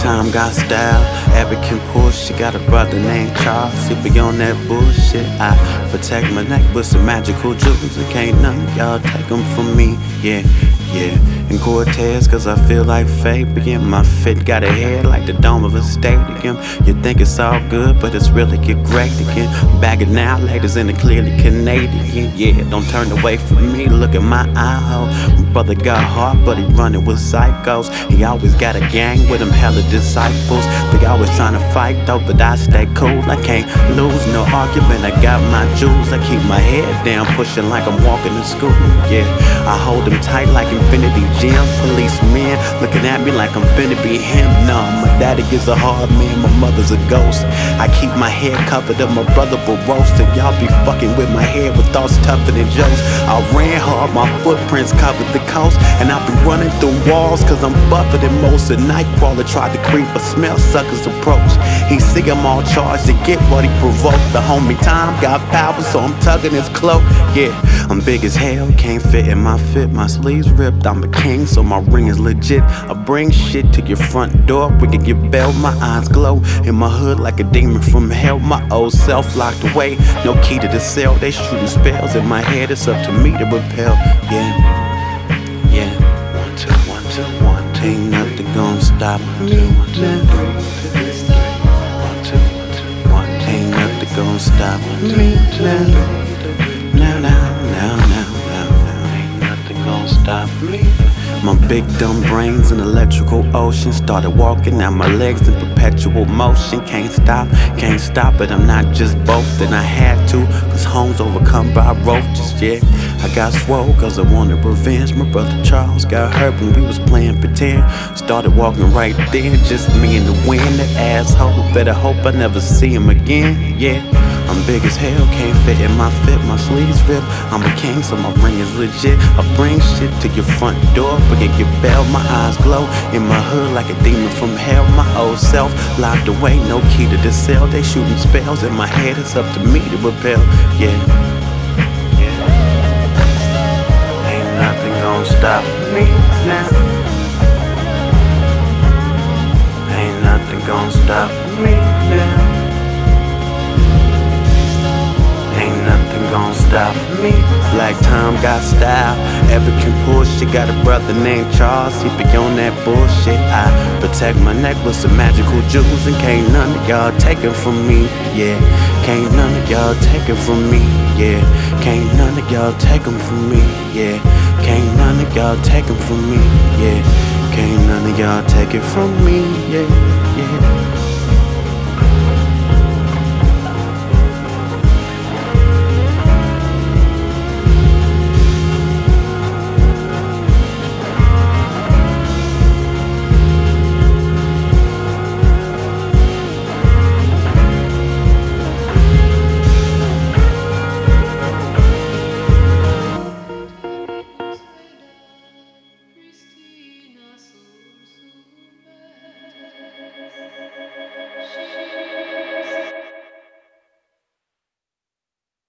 time got style, African push. She got a brother named Charles. He be on that bullshit. I protect my neck with some magical jewels, and can't none of y'all take them from me. Yeah, yeah. And Cortez, cause I feel like Fabian. My fit got a head like the dome of a stadium. You think it's all good, but it's really get great again. Bagging now, ladies in the clearly Canadian. Yeah, don't turn away from me, look at my eye hole. My brother got heart, but he running with psychos. He always got a gang with him, hella disciples. They always trying to fight though, but I stay cool. I can't lose no argument, I got my jewels. I keep my head down, pushing like I'm walking to school. Yeah, I hold them tight like infinity gems. Policemen looking at me like I'm finna be him. No, my daddy is a hard man, my mother's a ghost. I keep my head covered up, my brother will roast. And y'all be fucking with my head with thoughts tougher than jokes. I ran hard, my footprints covered the coast. And I be running through walls cause I'm buffer than most. A nightcrawler tried to creep, but smell suckers approach. He see them all charged to get what he provoked. The homie Tom got power, so I'm tugging his cloak. Yeah, I'm big as hell, can't fit in my fit. My sleeves ripped, I'm a king, so my ring is legit. I bring shit to your front door, we can get bail. My eyes glow in my hood like a demon from hell. My old self locked away, no key to the cell. They shooting spells in my head, it's up to me to repel. Yeah, yeah. 1, 2, 1, 2, 1, 2. Ain't nothing gonna stop me now. 1, 2, 1, 2, 1, 2. Ain't nothing gonna stop me now. Now. Ain't nothing gonna stop me. My big dumb brains in electrical ocean. Started walking, now my legs in perpetual motion. Can't stop it, I'm not just boasting. I had to, cause home's overcome by roaches, yeah. I got swole cause I wanted revenge. My brother Charles got hurt when we was playing pretend. Started walking right then, just me and the wind. That asshole, better hope I never see him again, yeah. I'm big as hell, can't fit in my fit, my sleeves rip. I'm a king, so my ring is legit. I bring shit to your front door, but can get bail. My eyes glow in my hood like a demon from hell. My old self locked away, no key to the cell. They shooting spells in my head, it's up to me to repel. Yeah, yeah. Ain't nothing gonna stop me now. Ain't nothing gonna stop me now. Ain't nothing gonna stop me. Black Tom got style, African push. She got a brother named Charles. He be on that bullshit. I protect my neck with some magical jewels, and can't none of y'all take it from me. Yeah, can't none of y'all take it from me. Yeah, can't none of y'all take them from me. Yeah, can't none of y'all take them from me. Yeah, can't none of y'all take it from me. Yeah, yeah.